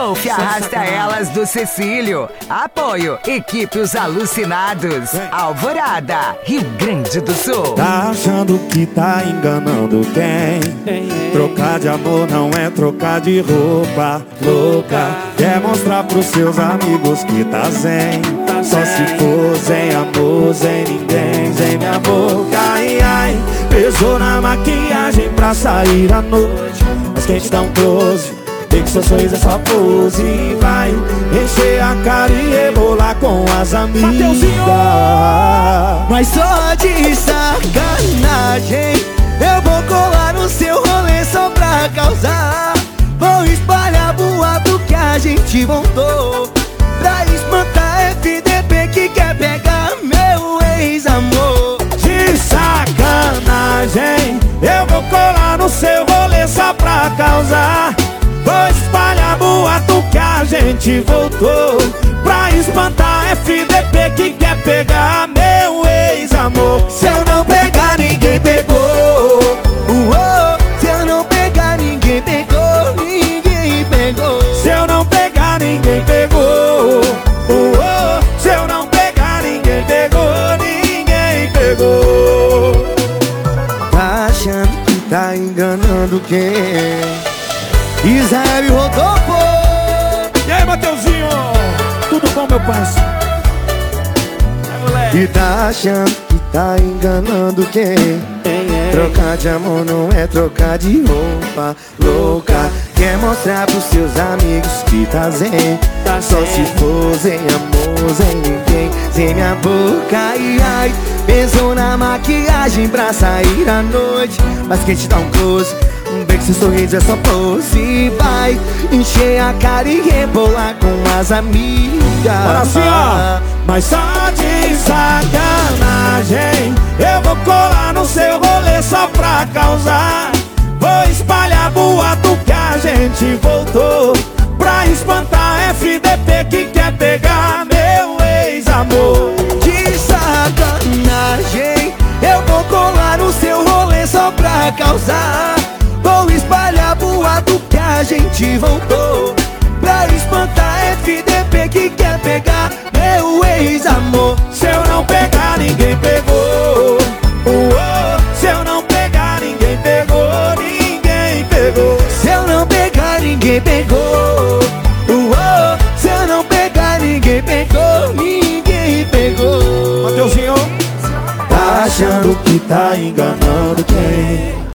Golfe Arrasta Elas do Cecílio. Apoio, equipe Os Alucinados. Alvorada, Rio Grande do Sul. Tá achando que tá enganando quem? Trocar de amor não é trocar de roupa. Louca, quer mostrar pros seus amigos que tá zen. Só se for sem amor, sem ninguém, sem minha boca. Ai, ai, pesou na maquiagem pra sair à noite, mas quem te dá um close, vê que seu sorriso é só pose. E vai encher a cara e rebolar com as amigas. Mas só de sacanagem eu vou colar no seu rolê só pra causar. Vou espalhar boato que a gente voltou pra espantar FDP que quer pegar meu ex-amor. De sacanagem eu vou colar no seu rolê só pra causar. Vou espalhar boato que a gente voltou pra espantar FDP que quer pegar meu ex-amor. Se eu não pegar, ninguém pegou. Se eu não pegar, ninguém pegou. Ninguém pegou. Se eu não pegar, ninguém pegou. Se eu não pegar, ninguém pegou. Ninguém pegou. Tá achando que tá enganando quem? Israel e Rodolfo. E aí, Mateuzinho? Tudo bom, meu parceiro? E tá achando que tá enganando quem? Trocar de amor não é trocar de roupa. Louca, quer mostrar pros seus amigos que tá zen. Só se for sem amor, sem ninguém, sem minha boca. Ai, ai, pensou na maquiagem pra sair à noite, mas quem te dá um close, vê que seu sorriso é só pose. E vai encher a cara e rebolar com as amigas. Olha assim, ó. Mas só de sacanagem eu vou colar no seu rolê só pra causar. Vou espalhar boato que a gente voltou pra espantar FDP que quer pegar meu ex-amor. De sacanagem eu vou colar no seu rolê só pra causar. Vou espalhar boato que a gente voltou pra espantar FDP que quer pegar meu ex-amor. Se eu não pegar, ninguém pegou. Se eu não pegar, ninguém pegou. Ninguém pegou. Se eu não pegar, ninguém pegou. Se eu não pegar, ninguém pegou. Ninguém pegou. Mateuzinho, tá achando que tá enganando quem?